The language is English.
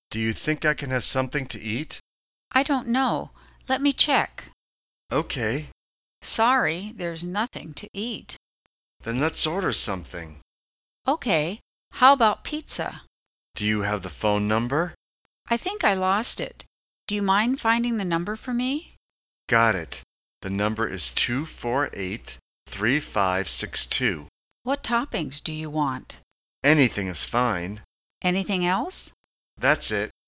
Do you think I can have something to eat? I don't know. Let me check. Okay, Sorry, there's nothing to eat. then let's order something. Okay, how about pizza? Do you have the phone number? I think I lost it. Do you mind finding the number for me? Got it. The number is 248-3562. What toppings do you want? Anything is fine. Anything else? That's it.